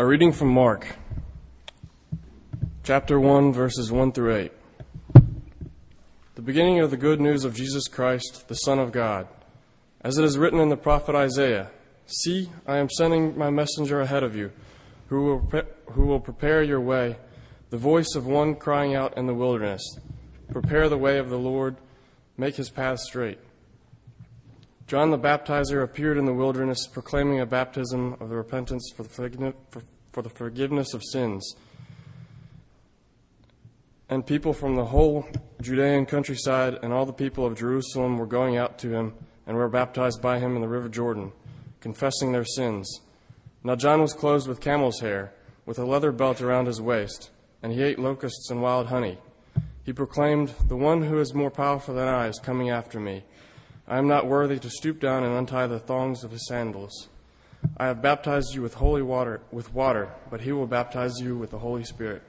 A reading from Mark, chapter 1, verses 1 through 8. The beginning of the good news of Jesus Christ, the Son of God. As it is written in the prophet Isaiah, "See, I am sending my messenger ahead of you, who will prepare your way, the voice of one crying out in the wilderness, prepare the way of the Lord, make his path straight." John the Baptizer appeared in the wilderness, proclaiming a baptism of the repentance for the forgiveness of sins. And people from the whole Judean countryside and all the people of Jerusalem were going out to him and were baptized by him in the river Jordan, confessing their sins. Now John was clothed with camel's hair, with a leather belt around his waist, and he ate locusts and wild honey. He proclaimed, "The one who is more powerful than I is coming after me. I am not worthy to stoop down and untie the thongs of his sandals. I have baptized you with water, but he will baptize you with the Holy Spirit."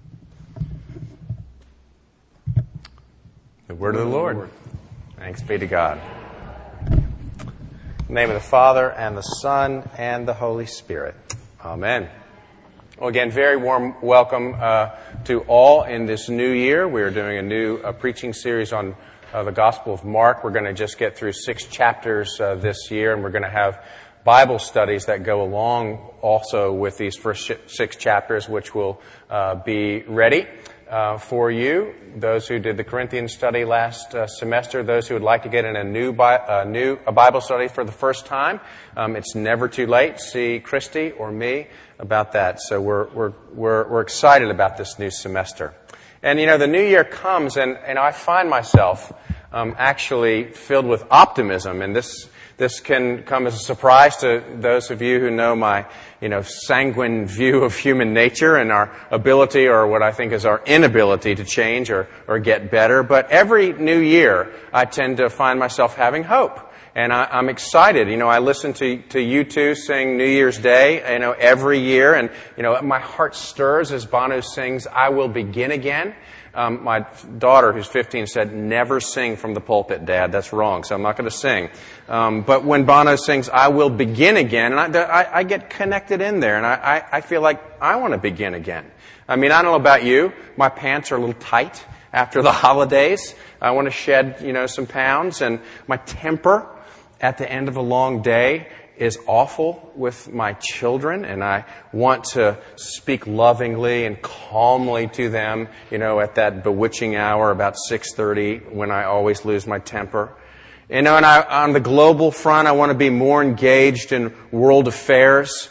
The word of the Lord. Thanks be to God. In the name of the Father, and the Son, and the Holy Spirit. Amen. Well, again, very warm welcome to all in this new year. We're doing a new preaching series on the Gospel of Mark. We're going to just get through 6 chapters this year, and we're going to have Bible studies that go along also with these first 6 chapters, which will be ready for you. Those who did the Corinthians study last semester, those who would like to get in a Bible study for the first time, it's never too late. See Christy or me about that. So we're excited about this new semester. And you know, the new year comes, and I find myself actually filled with optimism, and this can come as a surprise to those of you who know my, sanguine view of human nature and our ability, or what I think is our inability, to change or get better. But every new year, I tend to find myself having hope. And I'm excited. I listen to you two sing New Year's Day, every year. And, my heart stirs as Bono sings, "I Will Begin Again." My daughter, who's 15, said, "Never sing from the pulpit, Dad. That's wrong." So I'm not going to sing. But when Bono sings, "I Will Begin Again," and I get connected in there. And I feel like I want to begin again. I mean, I don't know about you. My pants are a little tight after the holidays. I want to shed, some pounds. And my temper at the end of a long day is awful with my children, and I want to speak lovingly and calmly to them, at that bewitching hour about 6:30 when I always lose my temper. And on the global front, I want to be more engaged in world affairs,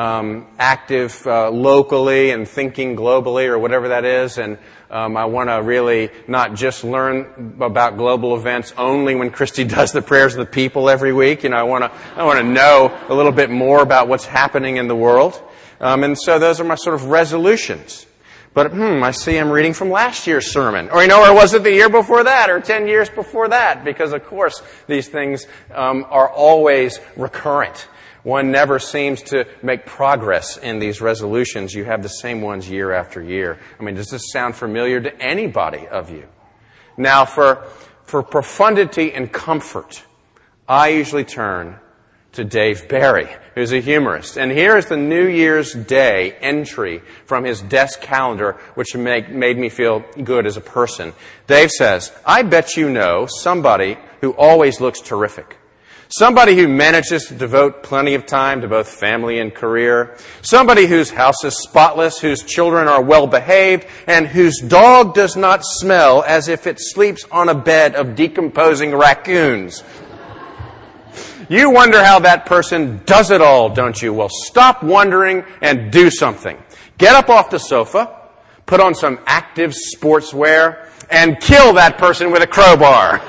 active locally and thinking globally, or whatever that is. And I want to really not just learn about global events only when Christy does the prayers of the people every week. I want to know a little bit more about what's happening in the world. And so those are my sort of resolutions. But I see I'm reading from last year's sermon, or was it the year before that, or 10 years before that? Because of course these things are always recurrent. One never seems to make progress in these resolutions. You have the same ones year after year. I mean, does this sound familiar to anybody of you? Now, for profundity and comfort, I usually turn to Dave Barry, who's a humorist. And here is the New Year's Day entry from his desk calendar, which made me feel good as a person. Dave says, "I bet you know somebody who always looks terrific. Somebody who manages to devote plenty of time to both family and career. Somebody whose house is spotless, whose children are well behaved, and whose dog does not smell as if it sleeps on a bed of decomposing raccoons. You wonder how that person does it all, don't you? Well, stop wondering and do something. Get up off the sofa, put on some active sportswear, and kill that person with a crowbar."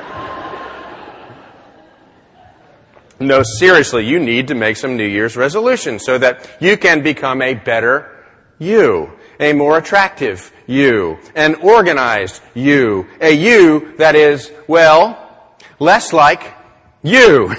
No, seriously, you need to make some New Year's resolutions so that you can become a better you, a more attractive you, an organized you, a you that is, well, less like you.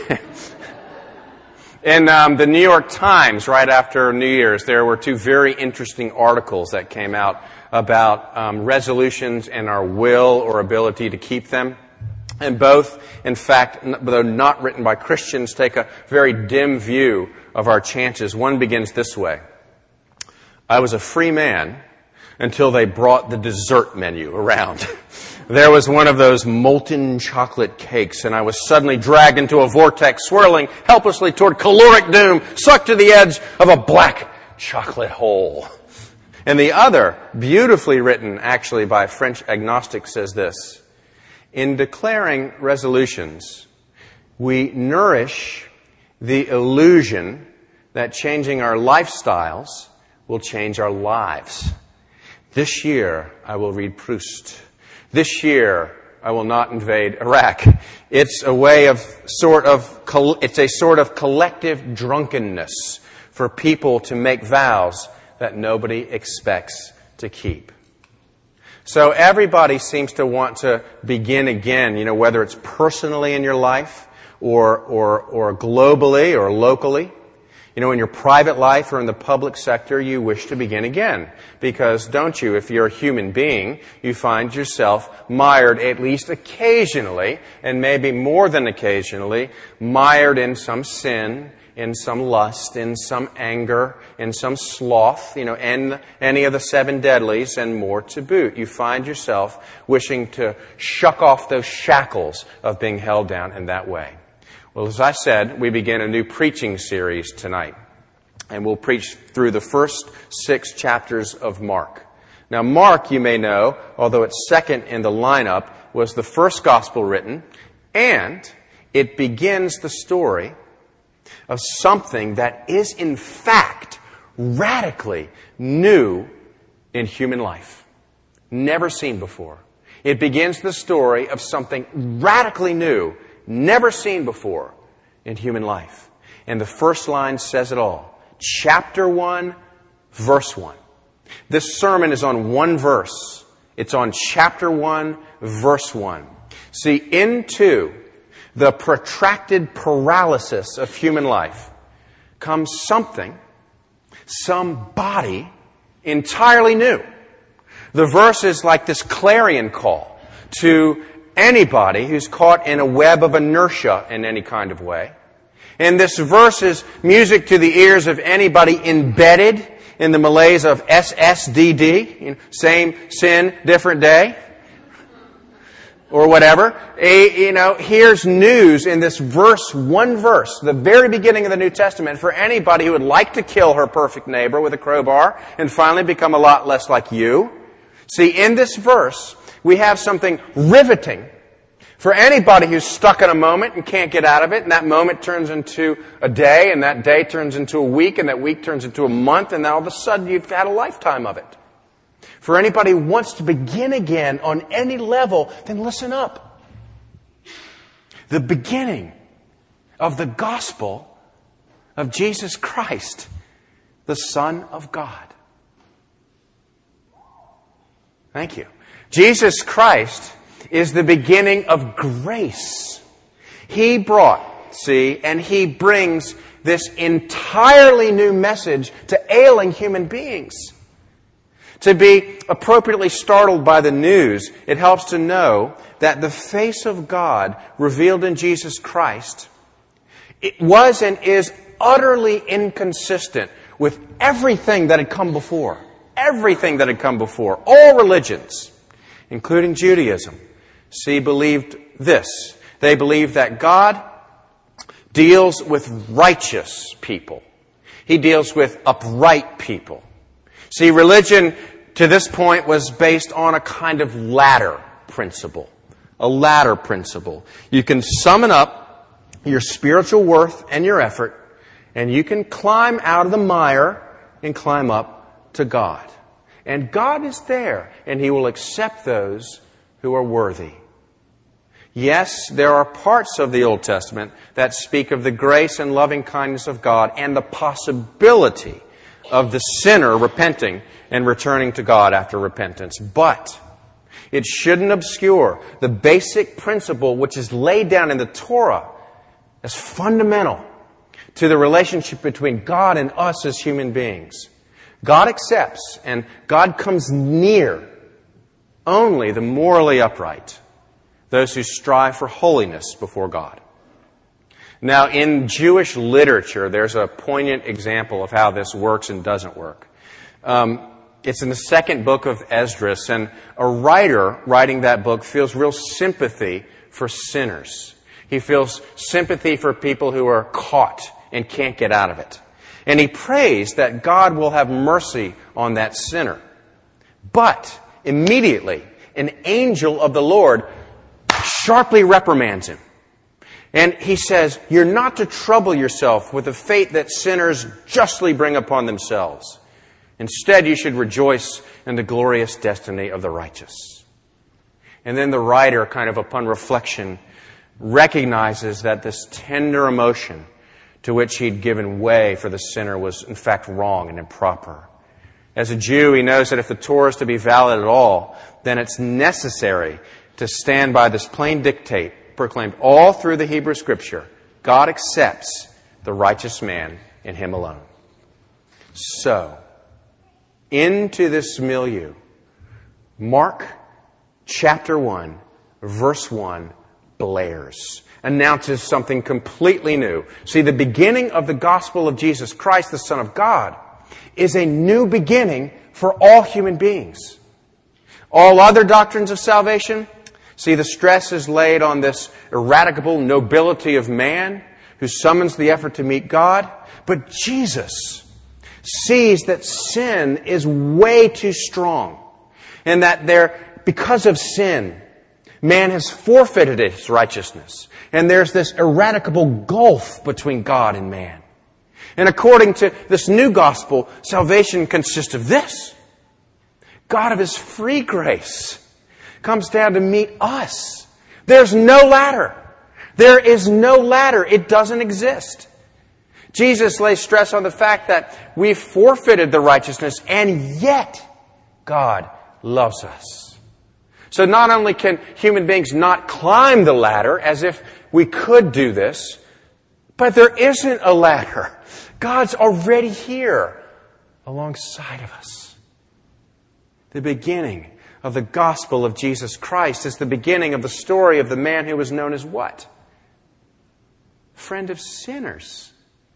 In the New York Times, right after New Year's, there were 2 very interesting articles that came out about resolutions and our will or ability to keep them. And both, in fact, though not written by Christians, take a very dim view of our chances. One begins this way. I was a free man until they brought the dessert menu around. There was one of those molten chocolate cakes, and I was suddenly dragged into a vortex, swirling helplessly toward caloric doom, sucked to the edge of a black chocolate hole. And the other, beautifully written actually by a French agnostic, says this: in declaring resolutions, we nourish the illusion that changing our lifestyles will change our lives. This year, I will read Proust. This year, I will not invade Iraq. It's a sort of collective drunkenness for people to make vows that nobody expects to keep. So everybody seems to want to begin again, whether it's personally in your life or globally or locally. In your private life or in the public sector, you wish to begin again. Because, don't you, if you're a human being, you find yourself mired at least occasionally, and maybe more than occasionally, mired in some sin, in some lust, in some anger, in some sloth, and any of the 7 deadlies and more to boot. You find yourself wishing to shuck off those shackles of being held down in that way. Well, as I said, we begin a new preaching series tonight, and we'll preach through the first 6 chapters of Mark. Now, Mark, you may know, although it's second in the lineup, was the first gospel written, and it begins the story of something that is, in fact, radically new in human life. Never seen before. It begins the story of something radically new, never seen before in human life. And the first line says it all. Chapter 1, verse 1. This sermon is on one verse. It's on chapter 1, verse 1. See, into the protracted paralysis of human life comes somebody entirely new. The verse is like this clarion call to anybody who's caught in a web of inertia in any kind of way. And this verse is music to the ears of anybody embedded in the malaise of SSDD, same sin, different day, or whatever. Here's news in this one verse, the very beginning of the New Testament, for anybody who would like to kill her perfect neighbor with a crowbar and finally become a lot less like you. See, in this verse, we have something riveting for anybody who's stuck in a moment and can't get out of it, and that moment turns into a day, and that day turns into a week, and that week turns into a month, and then all of a sudden you've had a lifetime of it. For anybody who wants to begin again on any level, then listen up. The beginning of the gospel of Jesus Christ, the Son of God. Thank you. Jesus Christ is the beginning of grace. He brought, and He brings this entirely new message to ailing human beings. To be appropriately startled by the news, it helps to know that the face of God revealed in Jesus Christ, it was and is utterly inconsistent with everything that had come before. Everything that had come before. All religions, including Judaism, believed this. They believed that God deals with righteous people. He deals with upright people. See, religion to this point was based on a kind of ladder principle. A ladder principle. You can summon up your spiritual worth and your effort, and you can climb out of the mire and climb up to God. And God is there, and He will accept those who are worthy. Yes, there are parts of the Old Testament that speak of the grace and loving kindness of God and the possibility of the sinner repenting and returning to God after repentance. But it shouldn't obscure the basic principle which is laid down in the Torah as fundamental to the relationship between God and us as human beings. God accepts and God comes near only the morally upright, those who strive for holiness before God. Now, in Jewish literature, there's a poignant example of how this works and doesn't work. It's in the second book of Esdras, and a writer writing that book feels real sympathy for sinners. He feels sympathy for people who are caught and can't get out of it. And he prays that God will have mercy on that sinner. But immediately, an angel of the Lord sharply reprimands him. And he says, you're not to trouble yourself with the fate that sinners justly bring upon themselves. Instead, you should rejoice in the glorious destiny of the righteous. And then the writer, kind of upon reflection, recognizes that this tender emotion to which he'd given way for the sinner was in fact wrong and improper. As a Jew, he knows that if the Torah is to be valid at all, then it's necessary to stand by this plain dictate proclaimed all through the Hebrew Scripture. God accepts the righteous man in him alone. So, into this milieu, Mark chapter 1, verse 1 blares, announces something completely new. See, the beginning of the gospel of Jesus Christ, the Son of God, is a new beginning for all human beings. All other doctrines of salvation, see, the stress is laid on this ineradicable nobility of man who summons the effort to meet God. But Jesus sees that sin is way too strong, and that because of sin, man has forfeited his righteousness. And there's this ineradicable gulf between God and man. And according to this new gospel, salvation consists of this. God of His free grace comes down to meet us. There's no ladder. There is no ladder. It doesn't exist. Jesus lays stress on the fact that we've forfeited the righteousness, and yet God loves us. So not only can human beings not climb the ladder as if we could do this, but there isn't a ladder. God's already here alongside of us. The beginning of the gospel of Jesus Christ is the beginning of the story of the man who was known as what? Friend of sinners.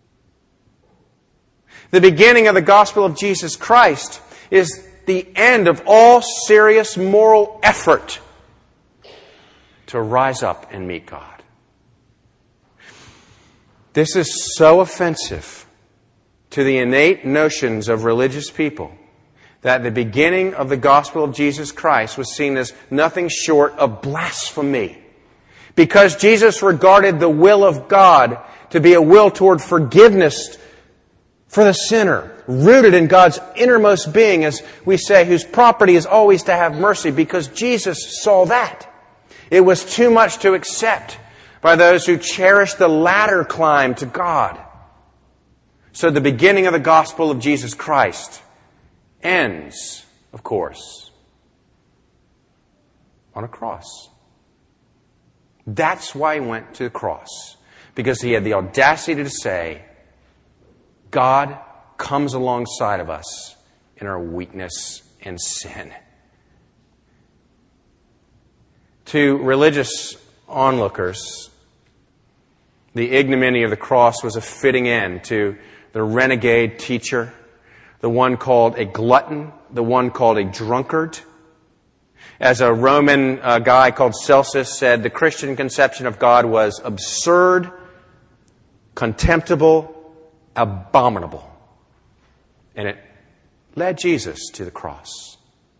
The beginning of the gospel of Jesus Christ is the end of all serious moral effort to rise up and meet God. This is so offensive to the innate notions of religious people that the beginning of the gospel of Jesus Christ was seen as nothing short of blasphemy. Because Jesus regarded the will of God to be a will toward forgiveness for the sinner, rooted in God's innermost being, as we say, whose property is always to have mercy, because Jesus saw that. It was too much to accept by those who cherish the ladder climb to God. So the beginning of the gospel of Jesus Christ ends, of course, on a cross. That's why He went to the cross, because He had the audacity to say, God comes alongside of us in our weakness and sin. To religious onlookers, the ignominy of the cross was a fitting end to the renegade teacher, the one called a glutton, the one called a drunkard. As a Roman guy called Celsus said, the Christian conception of God was absurd, contemptible, abominable. And it led Jesus to the cross.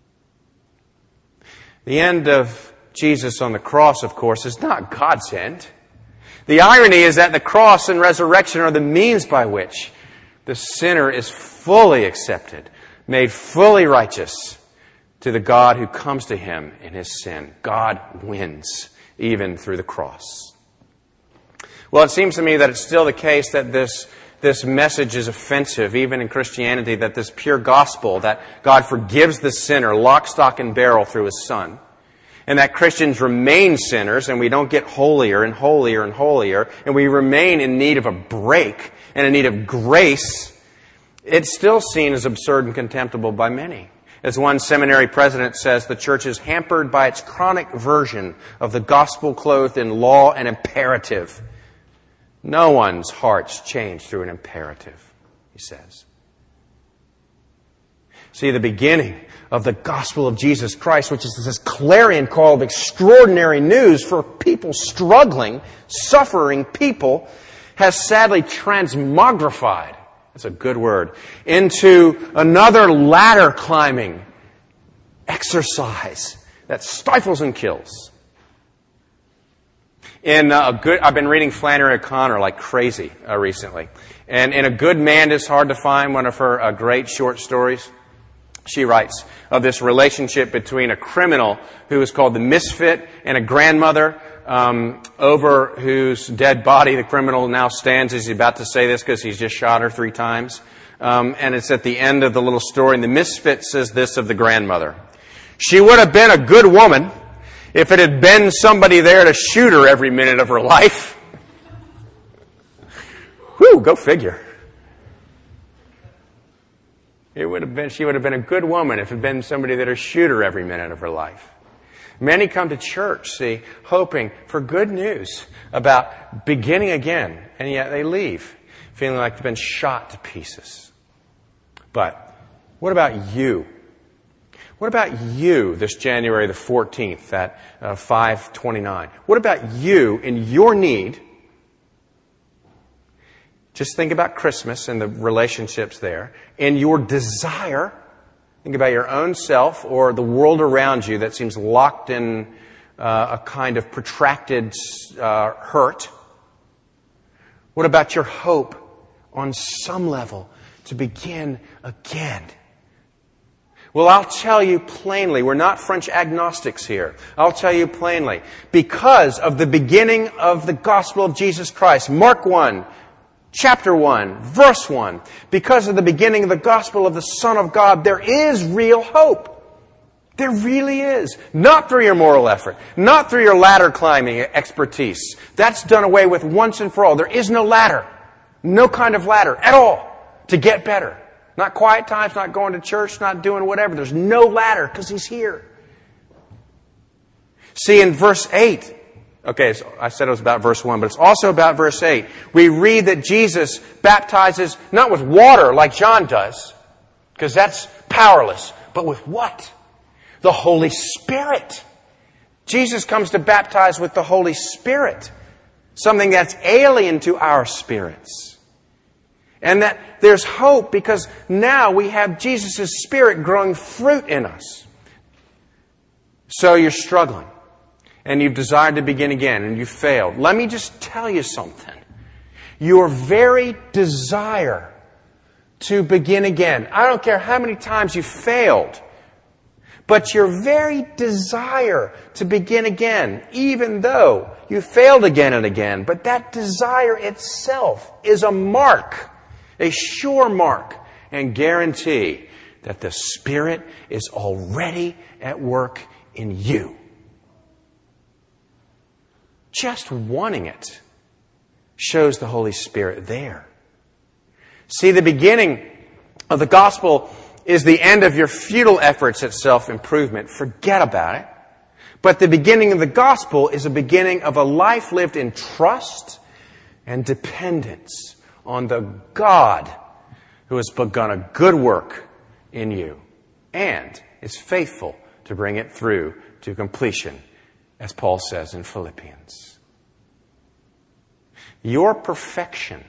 The end of Jesus on the cross, of course, is not God's end. The irony is that the cross and resurrection are the means by which the sinner is fully accepted, made fully righteous to the God who comes to him in his sin. God wins even through the cross. Well, it seems to me that it's still the case that this message is offensive, even in Christianity, that this pure gospel, that God forgives the sinner lock, stock, and barrel through His Son, and that Christians remain sinners, and we don't get holier and holier and holier, and we remain in need of a break and in need of grace, it's still seen as absurd and contemptible by many. As one seminary president says, the church is hampered by its chronic version of the gospel clothed in law and imperative. No one's heart's changed through an imperative, he says. See, the beginning of the gospel of Jesus Christ, which is this clarion call of extraordinary news for people struggling, suffering people, has sadly transmogrified, that's a good word, into another ladder climbing exercise that stifles and kills. I've been reading Flannery O'Connor like crazy recently. And in A Good Man Is Hard to Find, one of her great short stories, she writes of this relationship between a criminal who is called the Misfit and a grandmother over whose dead body the criminal now stands. He's about to say this because he's just shot her 3 times. And it's at the end of the little story. And the Misfit says this of the grandmother. She would have been a good woman if it had been somebody there to shoot her every minute of her life. Whew, go figure. She would have been a good woman if it had been somebody there to shoot her every minute of her life. Many come to church, see, hoping for good news about beginning again, and yet they leave feeling like they've been shot to pieces. But what about you? What about you this January the 14th at 5:29? What about you in your need? Just think about Christmas and the relationships there. In your desire, think about your own self or the world around you that seems locked in a kind of protracted hurt. What about your hope on some level to begin again? Well, I'll tell you plainly, we're not French agnostics here. I'll tell you plainly, because of the beginning of the gospel of Jesus Christ, Mark 1, chapter 1, verse 1, because of the beginning of the gospel of the Son of God, there is real hope. There really is. Not through your moral effort, not through your ladder climbing expertise. That's done away with once and for all. There is no ladder, no kind of ladder at all to get better. Not quiet times, not going to church, not doing whatever. There's no ladder because He's here. See, in verse 8, okay, so I said it was about verse 1, but it's also about verse 8. We read that Jesus baptizes not with water like John does, because that's powerless, but with what? The Holy Spirit. Jesus comes to baptize with the Holy Spirit, something that's alien to our spirits. And that there's hope because now we have Jesus' Spirit growing fruit in us. So you're struggling. And you've desired to begin again, and you've failed. Let me just tell you something. Your very desire to begin again, I don't care how many times you failed, but your very desire to begin again, even though you failed again and again, but that desire itself is a mark, a sure mark and guarantee that the Spirit is already at work in you. Just wanting it shows the Holy Spirit there. See, the beginning of the gospel is the end of your futile efforts at self-improvement. Forget about it. But the beginning of the gospel is a beginning of a life lived in trust and dependence on the God who has begun a good work in you and is faithful to bring it through to completion, as Paul says in Philippians. Your perfection,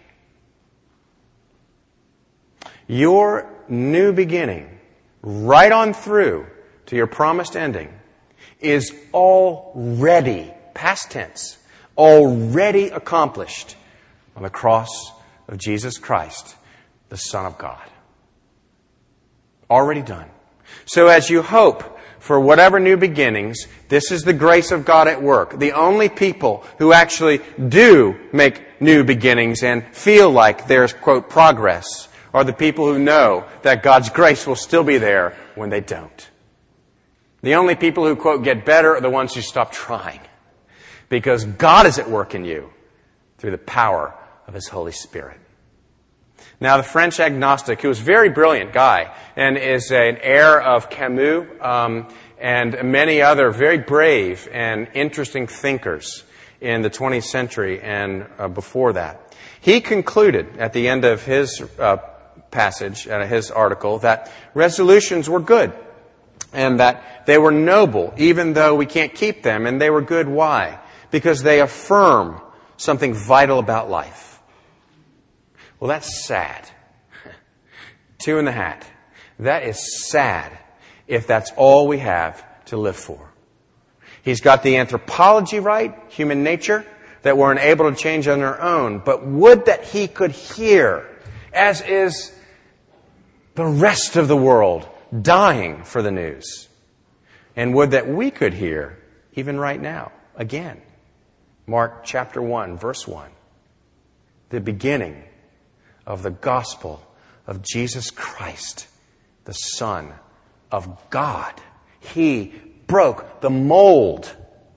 your new beginning, right on through to your promised ending, is already, past tense, already accomplished on the cross of Jesus Christ, the Son of God. Already done. So as you hope for whatever new beginnings, this is the grace of God at work. The only people who actually do make new beginnings and feel like there's, quote, progress are the people who know that God's grace will still be there when they don't. The only people who, quote, get better are the ones who stop trying, because God is at work in you through the power of His Holy Spirit. Now, the French agnostic, who was a very brilliant guy and is an heir of Camus and many other very brave and interesting thinkers in the 20th century and before that, he concluded at the end of his passage, his article, that resolutions were good and that they were noble, even though we can't keep them, and they were good. Why? Because they affirm something vital about life. Well, that's sad. Two in the hat. That is sad if that's all we have to live for. He's got the anthropology right, human nature, that we're unable to change on our own. But would that he could hear, as is the rest of the world, dying for the news. And would that we could hear, even right now, again. Mark chapter 1, verse 1. The beginning of the gospel of Jesus Christ, the Son of God. He broke the mold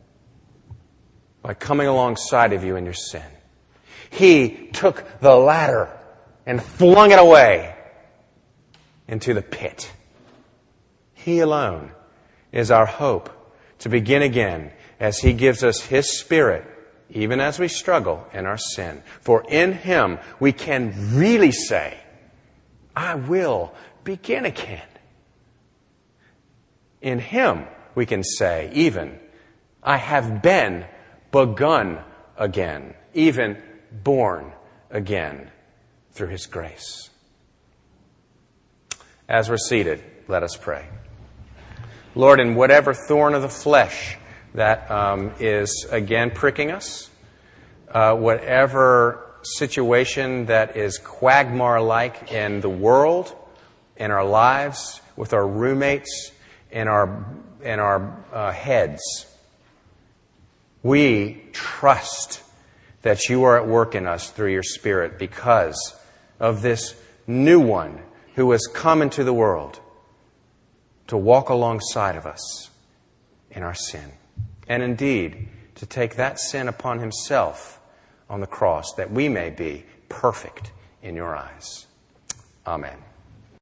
by coming alongside of you in your sin. He took the ladder and flung it away into the pit. He alone is our hope to begin again as He gives us His Spirit, even as we struggle in our sin. For in Him we can really say, I will begin again. In Him we can say, even, I have been begun again, even born again through His grace. As we're seated, let us pray. Lord, in whatever thorn of the flesh that is again pricking us, whatever situation that is quagmire-like in the world, in our lives, with our roommates, in our heads, we trust that you are at work in us through your Spirit because of this new one who has come into the world to walk alongside of us in our sin. And indeed, to take that sin upon Himself on the cross that we may be perfect in your eyes. Amen.